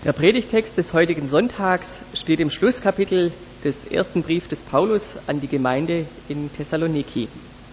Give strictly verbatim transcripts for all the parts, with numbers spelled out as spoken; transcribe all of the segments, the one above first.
Der Predigtext des heutigen Sonntags steht im Schlusskapitel des ersten Briefs des Paulus an die Gemeinde in Thessaloniki.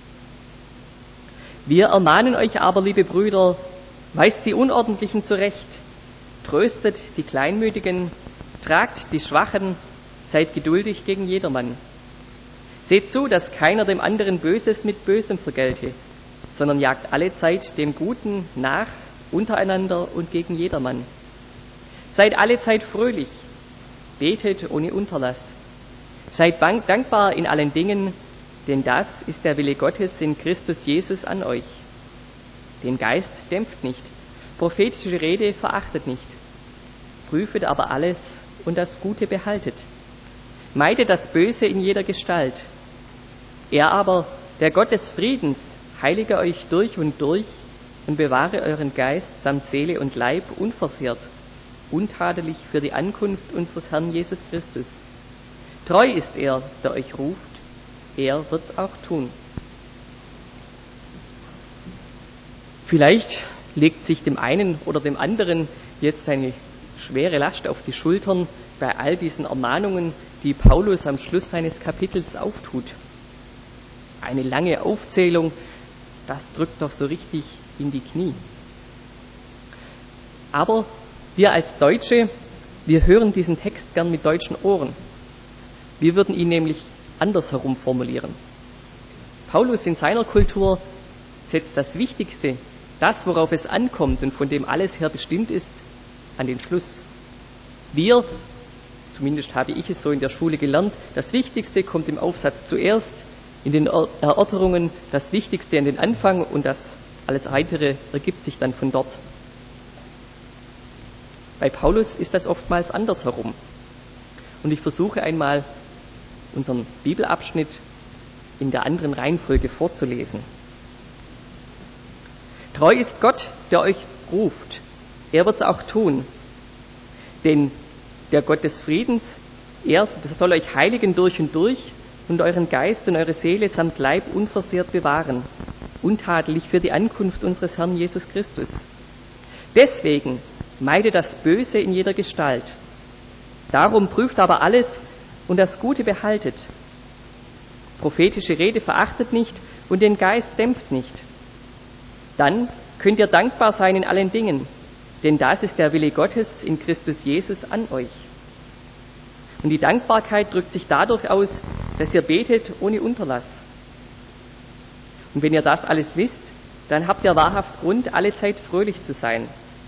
Wir ermahnen euch aber, liebe Brüder, weist die Unordentlichen zurecht, tröstet die Kleinmütigen, tragt die Schwachen, seid geduldig gegen jedermann. Seht zu, dass keiner dem anderen Böses mit Bösem vergelte, sondern jagt allezeit dem Guten nach, untereinander und gegen jedermann. Seid allezeit fröhlich, betet ohne Unterlass. Seid dankbar in allen Dingen, denn das ist der Wille Gottes in Christus Jesus an euch. Den Geist dämpft nicht, prophetische Rede verachtet nicht. Prüfet aber alles und das Gute behaltet. Meidet das Böse in jeder Gestalt. Er aber, der Gott des Friedens, heilige euch durch und durch und bewahre euren Geist samt Seele und Leib unversehrt, untadelig für die Ankunft unseres Herrn Jesus Christus. Treu ist er, der euch ruft, er wird's auch tun. Vielleicht legt sich dem einen oder dem anderen jetzt eine schwere Last auf die Schultern bei all diesen Ermahnungen, die Paulus am Schluss seines Kapitels auftut. Eine lange Aufzählung, das drückt doch so richtig in die Knie. Aber wir als Deutsche, wir hören diesen Text gern mit deutschen Ohren. Wir würden ihn nämlich andersherum formulieren. Paulus in seiner Kultur setzt das Wichtigste, das, worauf es ankommt und von dem alles her bestimmt ist, an den Schluss. Wir, zumindest habe ich es so in der Schule gelernt, das Wichtigste kommt im Aufsatz zuerst, in den Erörterungen das Wichtigste an den Anfang und das alles Weitere ergibt sich dann von dort. Bei Paulus ist das oftmals andersherum. Und ich versuche einmal, unseren Bibelabschnitt in der anderen Reihenfolge vorzulesen. Treu ist Gott, der euch ruft. Er wird es auch tun. Denn der Gott des Friedens, er soll euch heiligen durch und durch und euren Geist und eure Seele samt Leib unversehrt bewahren, untadelig für die Ankunft unseres Herrn Jesus Christus. Deswegen meidet das Böse in jeder Gestalt. Darum prüft aber alles und das Gute behaltet. Prophetische Rede verachtet nicht und den Geist dämpft nicht. Dann könnt ihr dankbar sein in allen Dingen, denn das ist der Wille Gottes in Christus Jesus an euch. Und die Dankbarkeit drückt sich dadurch aus, dass ihr betet ohne Unterlass. Und wenn ihr das alles wisst, dann habt ihr wahrhaft Grund, allezeit fröhlich zu sein.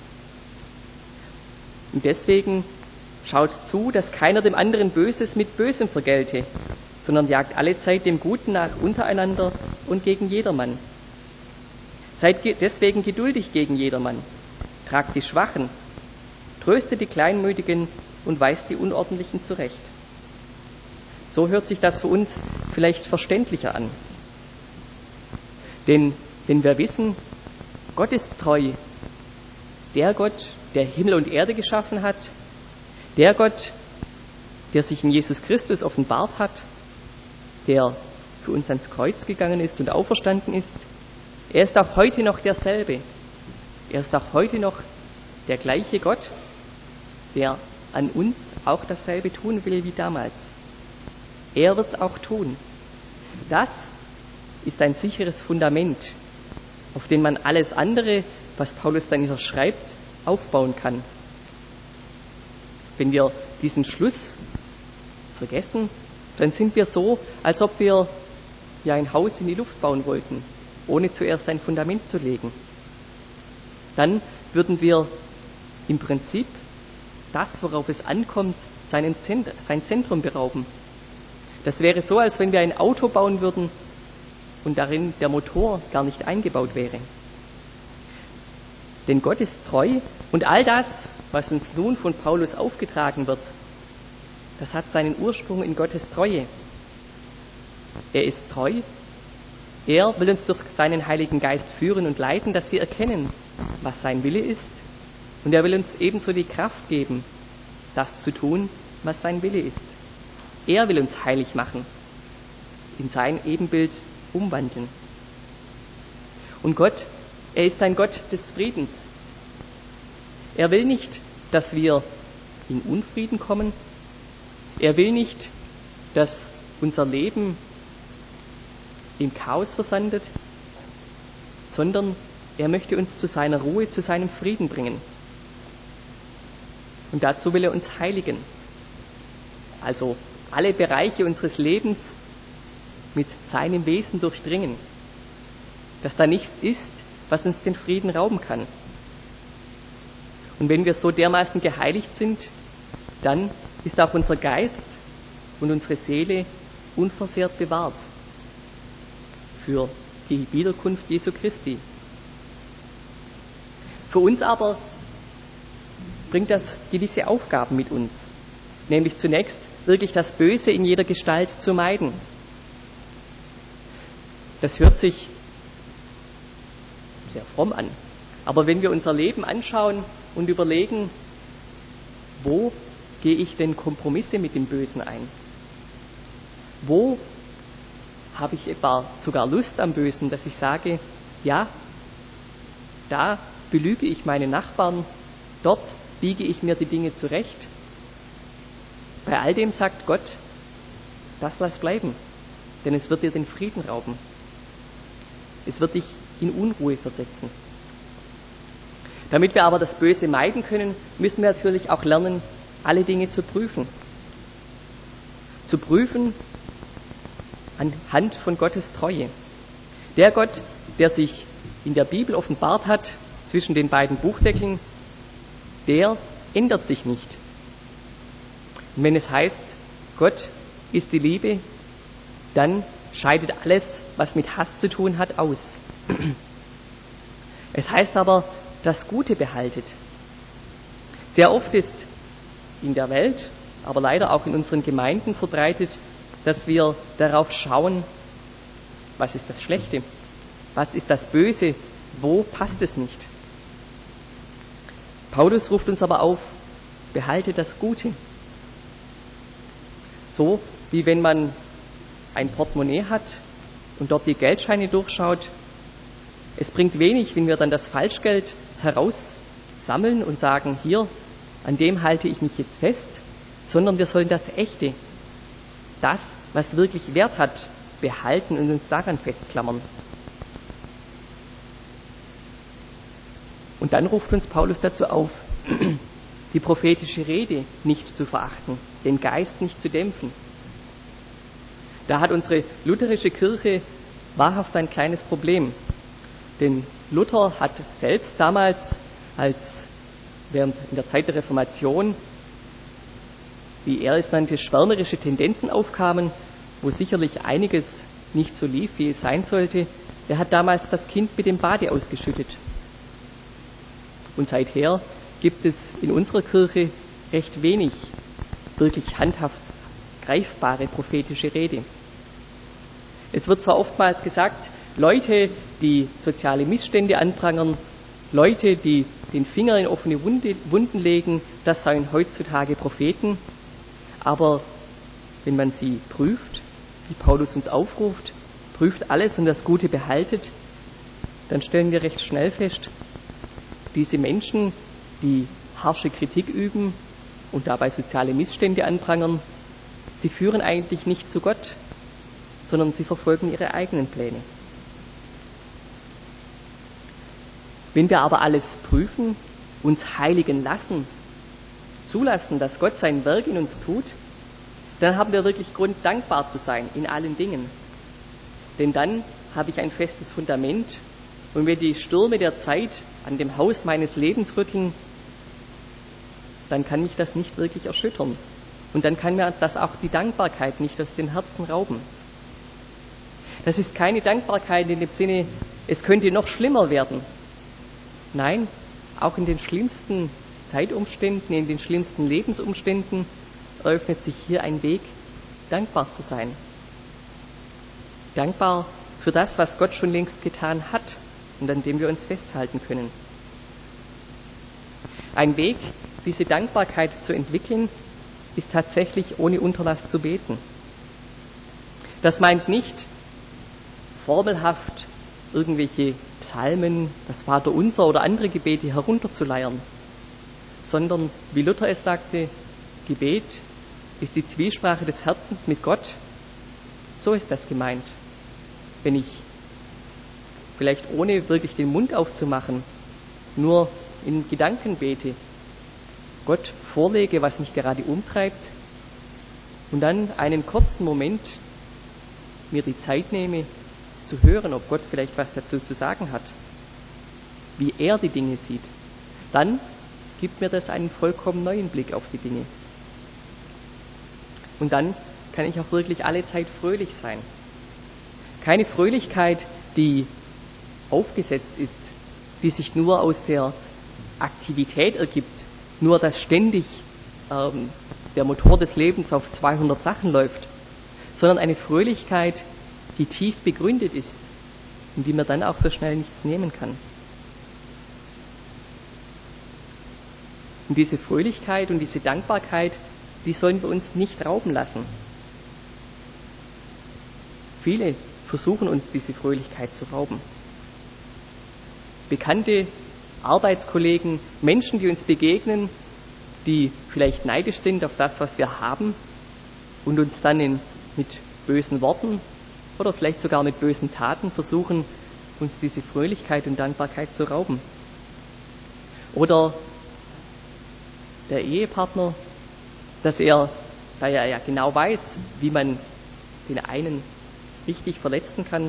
Und deswegen schaut zu, dass keiner dem anderen Böses mit Bösem vergelte, sondern jagt allezeit dem Guten nach untereinander und gegen jedermann. Seid ge- deswegen geduldig gegen jedermann, tragt die Schwachen, tröstet die Kleinmütigen und weist die Unordentlichen zurecht. So hört sich das für uns vielleicht verständlicher an. Denn, denn wir wissen, Gott ist treu. Der Gott, der Himmel und Erde geschaffen hat, der Gott, der sich in Jesus Christus offenbart hat, der für uns ans Kreuz gegangen ist und auferstanden ist, er ist auch heute noch derselbe. Er ist auch heute noch der gleiche Gott, der an uns auch dasselbe tun will wie damals. Er wird es auch tun. Das ist ein sicheres Fundament, auf dem man alles andere, was Paulus dann hier schreibt, aufbauen kann. Wenn wir diesen Schluss vergessen, dann sind wir so, als ob wir ja ein Haus in die Luft bauen wollten, ohne zuerst ein Fundament zu legen. Dann würden wir im Prinzip das, worauf es ankommt, seinen Zent- sein Zentrum berauben. Das wäre so, als wenn wir ein Auto bauen würden und darin der Motor gar nicht eingebaut wäre. Denn Gott ist treu und all das, was uns nun von Paulus aufgetragen wird, das hat seinen Ursprung in Gottes Treue. Er ist treu. Er will uns durch seinen Heiligen Geist führen und leiten, dass wir erkennen, was sein Wille ist. Und er will uns ebenso die Kraft geben, das zu tun, was sein Wille ist. Er will uns heilig machen, in sein Ebenbild umwandeln. Und Gott, er ist ein Gott des Friedens. Er will nicht, dass wir in Unfrieden kommen. Er will nicht, dass unser Leben im Chaos versandet, sondern er möchte uns zu seiner Ruhe, zu seinem Frieden bringen. Und dazu will er uns heiligen. Also alle Bereiche unseres Lebens mit seinem Wesen durchdringen. Dass da nichts ist, was uns den Frieden rauben kann. Und wenn wir so dermaßen geheiligt sind, dann ist auch unser Geist und unsere Seele unversehrt bewahrt für die Wiederkunft Jesu Christi. Für uns aber bringt das gewisse Aufgaben mit uns, nämlich zunächst wirklich das Böse in jeder Gestalt zu meiden. Das hört sich sehr fromm an, aber wenn wir unser Leben anschauen und überlegen, wo gehe ich denn Kompromisse mit dem Bösen ein? Wo habe ich etwa sogar Lust am Bösen, dass ich sage, ja, da belüge ich meine Nachbarn, dort biege ich mir die Dinge zurecht. Bei all dem sagt Gott, das lass bleiben, denn es wird dir den Frieden rauben. Es wird dich in Unruhe versetzen. Damit wir aber das Böse meiden können, müssen wir natürlich auch lernen, alle Dinge zu prüfen. Zu prüfen anhand von Gottes Treue. Der Gott, der sich in der Bibel offenbart hat, zwischen den beiden Buchdeckeln, der ändert sich nicht. Und wenn es heißt, Gott ist die Liebe, dann scheidet alles, was mit Hass zu tun hat, aus. Es heißt aber, das Gute behaltet. Sehr oft ist in der Welt, aber leider auch in unseren Gemeinden verbreitet, dass wir darauf schauen, was ist das Schlechte, was ist das Böse, wo passt es nicht. Paulus ruft uns aber auf, behalte das Gute. So wie wenn man ein Portemonnaie hat und dort die Geldscheine durchschaut. Es bringt wenig, wenn wir dann das Falschgeld heraussammeln und sagen, hier, an dem halte ich mich jetzt fest, sondern wir sollen das Echte, das, was wirklich Wert hat, behalten und uns daran festklammern. Und dann ruft uns Paulus dazu auf, die prophetische Rede nicht zu verachten, den Geist nicht zu dämpfen. Da hat unsere lutherische Kirche wahrhaft ein kleines Problem. Denn Luther hat selbst damals, als während in der Zeit der Reformation, wie er es nannte, schwärmerische Tendenzen aufkamen, wo sicherlich einiges nicht so lief, wie es sein sollte, er hat damals das Kind mit dem Bade ausgeschüttet. Und seither gibt es in unserer Kirche recht wenig wirklich handhaft greifbare prophetische Rede. Es wird zwar oftmals gesagt, Leute, die soziale Missstände anprangern, Leute, die den Finger in offene Wunde, Wunden legen, das seien heutzutage Propheten, aber wenn man sie prüft, wie Paulus uns aufruft, prüft alles und das Gute behaltet, dann stellen wir recht schnell fest, diese Menschen, die harsche Kritik üben und dabei soziale Missstände anprangern, sie führen eigentlich nicht zu Gott, sondern sie verfolgen ihre eigenen Pläne. Wenn wir aber alles prüfen, uns heiligen lassen, zulassen, dass Gott sein Werk in uns tut, dann haben wir wirklich Grund, dankbar zu sein in allen Dingen. Denn dann habe ich ein festes Fundament und wenn die Stürme der Zeit an dem Haus meines Lebens rütteln, dann kann mich das nicht wirklich erschüttern. Und dann kann mir das auch die Dankbarkeit nicht aus den Herzen rauben. Das ist keine Dankbarkeit in dem Sinne, es könnte noch schlimmer werden. Nein, auch in den schlimmsten Zeitumständen, in den schlimmsten Lebensumständen eröffnet sich hier ein Weg, dankbar zu sein. Dankbar für das, was Gott schon längst getan hat und an dem wir uns festhalten können. Ein Weg, diese Dankbarkeit zu entwickeln, ist tatsächlich ohne Unterlass zu beten. Das meint nicht formelhaft irgendwelche Psalmen, das Vaterunser oder andere Gebete herunterzuleiern, sondern, wie Luther es sagte, Gebet ist die Zwiesprache des Herzens mit Gott. So ist das gemeint. Wenn ich vielleicht ohne wirklich den Mund aufzumachen, nur in Gedanken bete, Gott vorlege, was mich gerade umtreibt und dann einen kurzen Moment mir die Zeit nehme, zu hören, ob Gott vielleicht was dazu zu sagen hat, wie er die Dinge sieht, dann gibt mir das einen vollkommen neuen Blick auf die Dinge. Und dann kann ich auch wirklich alle Zeit fröhlich sein. Keine Fröhlichkeit, die aufgesetzt ist, die sich nur aus der Aktivität ergibt, nur dass ständig ähm, der Motor des Lebens auf zweihundert Sachen läuft, sondern eine Fröhlichkeit, die tief begründet ist und die mir dann auch so schnell nichts nehmen kann. Und diese Fröhlichkeit und diese Dankbarkeit, die sollen wir uns nicht rauben lassen. Viele versuchen uns diese Fröhlichkeit zu rauben. Bekannte, Arbeitskollegen, Menschen, die uns begegnen, die vielleicht neidisch sind auf das, was wir haben und uns dann in, mit bösen Worten oder vielleicht sogar mit bösen Taten versuchen, uns diese Fröhlichkeit und Dankbarkeit zu rauben. Oder der Ehepartner, dass er, da er ja genau weiß, wie man den einen richtig verletzen kann,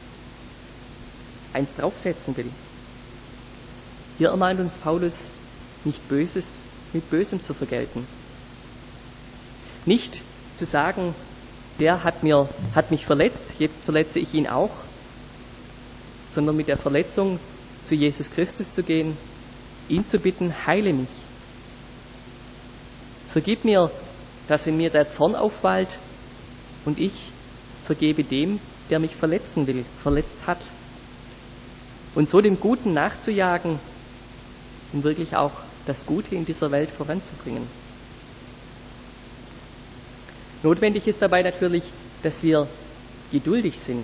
eins draufsetzen will. Hier ermahnt uns Paulus, nicht Böses mit Bösem zu vergelten. Nicht zu sagen, der hat, mir, hat mich verletzt, jetzt verletze ich ihn auch, sondern mit der Verletzung zu Jesus Christus zu gehen, ihn zu bitten, heile mich. Vergib mir, dass in mir der Zorn aufwallt und ich vergebe dem, der mich verletzen will, verletzt hat. Und so dem Guten nachzujagen, um wirklich auch das Gute in dieser Welt voranzubringen. Notwendig ist dabei natürlich, dass wir geduldig sind.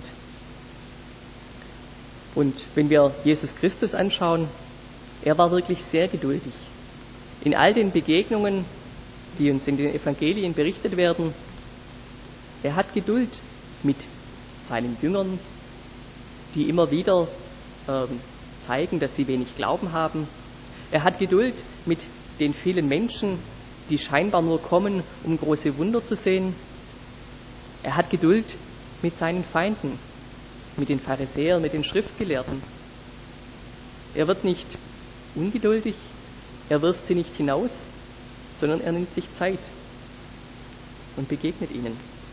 Und wenn wir Jesus Christus anschauen, er war wirklich sehr geduldig. In all den Begegnungen, die uns in den Evangelien berichtet werden, er hat Geduld mit seinen Jüngern, die immer wieder ähm, zeigen, dass sie wenig Glauben haben. Er hat Geduld mit den vielen Menschen, die scheinbar nur kommen, um große Wunder zu sehen. Er hat Geduld mit seinen Feinden, mit den Pharisäern, mit den Schriftgelehrten. Er wird nicht ungeduldig, er wirft sie nicht hinaus, sondern er nimmt sich Zeit und begegnet ihnen.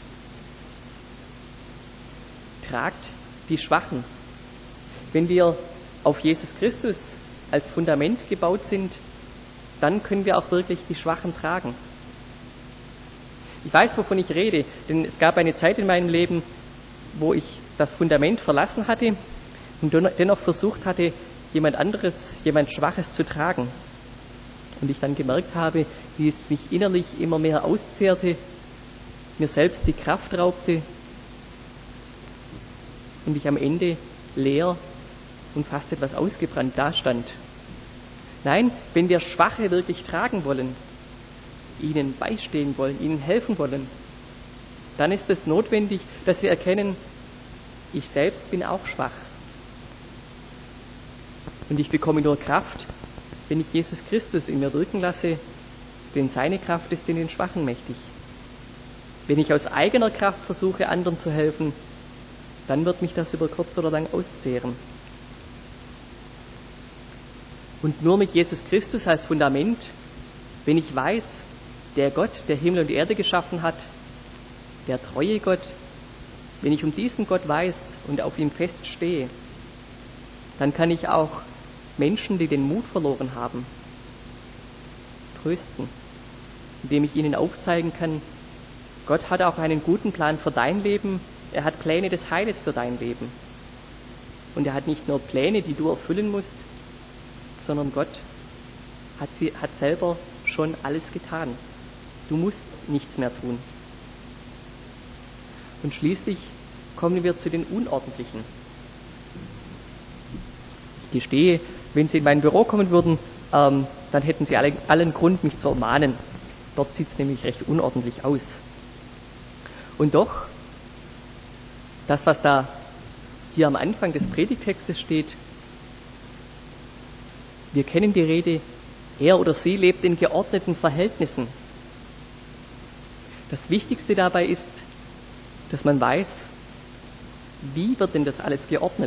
Tragt die Schwachen. Wenn wir auf Jesus Christus als Fundament gebaut sind, dann können wir auch wirklich die Schwachen tragen. Ich weiß, wovon ich rede, denn es gab eine Zeit in meinem Leben, wo ich das Fundament verlassen hatte und dennoch versucht hatte, jemand anderes, jemand Schwaches zu tragen. Und ich dann gemerkt habe, wie es mich innerlich immer mehr auszehrte, mir selbst die Kraft raubte und ich am Ende leer und fast etwas ausgebrannt dastand. Nein, wenn wir Schwache wirklich tragen wollen, ihnen beistehen wollen, ihnen helfen wollen, dann ist es notwendig, dass wir erkennen, ich selbst bin auch schwach. Und ich bekomme nur Kraft, wenn ich Jesus Christus in mir wirken lasse, denn seine Kraft ist in den Schwachen mächtig. Wenn ich aus eigener Kraft versuche, anderen zu helfen, dann wird mich das über kurz oder lang auszehren. Und nur mit Jesus Christus als Fundament, wenn ich weiß, der Gott, der Himmel und Erde geschaffen hat, der treue Gott, wenn ich um diesen Gott weiß und auf ihm feststehe, dann kann ich auch Menschen, die den Mut verloren haben, trösten, indem ich ihnen aufzeigen kann, Gott hat auch einen guten Plan für dein Leben, er hat Pläne des Heiles für dein Leben. Und er hat nicht nur Pläne, die du erfüllen musst, sondern Gott hat, sie, hat selber schon alles getan. Du musst nichts mehr tun. Und schließlich kommen wir zu den Unordentlichen. Ich gestehe, wenn Sie in mein Büro kommen würden, ähm, dann hätten Sie alle, allen Grund, mich zu ermahnen. Dort sieht es nämlich recht unordentlich aus. Und doch, das, was da hier am Anfang des Predigtextes steht, wir kennen die Rede, er oder sie lebt in geordneten Verhältnissen. Das Wichtigste dabei ist, dass man weiß, wie wird denn das alles geordnet?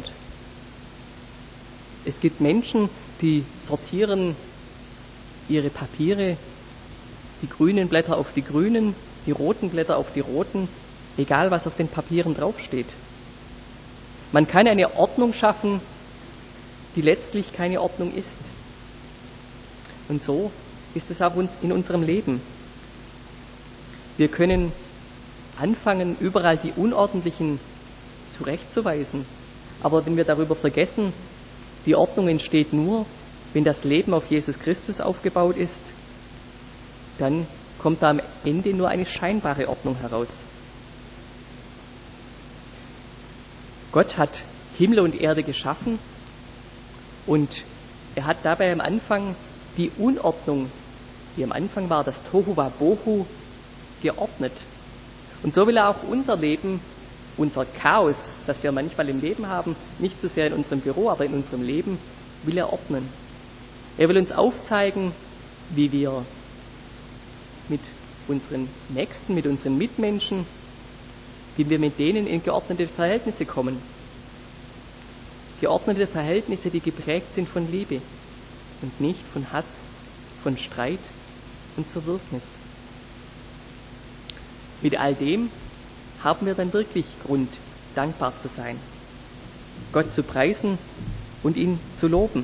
Es gibt Menschen, die sortieren ihre Papiere, die grünen Blätter auf die grünen, die roten Blätter auf die roten, egal was auf den Papieren draufsteht. Man kann eine Ordnung schaffen, die letztlich keine Ordnung ist. Und so ist es auch in unserem Leben. Wir können anfangen, überall die Unordentlichen zurechtzuweisen. Aber wenn wir darüber vergessen, die Ordnung entsteht nur, wenn das Leben auf Jesus Christus aufgebaut ist, dann kommt da am Ende nur eine scheinbare Ordnung heraus. Gott hat Himmel und Erde geschaffen und er hat dabei am Anfang die Unordnung, die am Anfang war, das Tohu Wabohu, geordnet. Und so will er auch unser Leben, unser Chaos, das wir manchmal im Leben haben, nicht so sehr in unserem Büro, aber in unserem Leben, will er ordnen. Er will uns aufzeigen, wie wir mit unseren Nächsten, mit unseren Mitmenschen, wie wir mit denen in geordnete Verhältnisse kommen. Geordnete Verhältnisse, die geprägt sind von Liebe und nicht von Hass, von Streit und Zerwürfnis. Mit all dem haben wir dann wirklich Grund, dankbar zu sein, Gott zu preisen und ihn zu loben.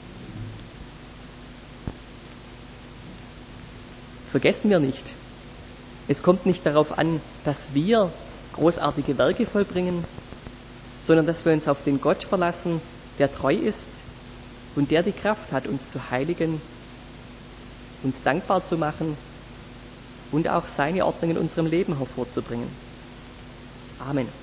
Vergessen wir nicht, es kommt nicht darauf an, dass wir großartige Werke vollbringen, sondern dass wir uns auf den Gott verlassen, der treu ist und der die Kraft hat, uns zu heiligen, uns dankbar zu machen und auch seine Ordnung in unserem Leben hervorzubringen. Amen.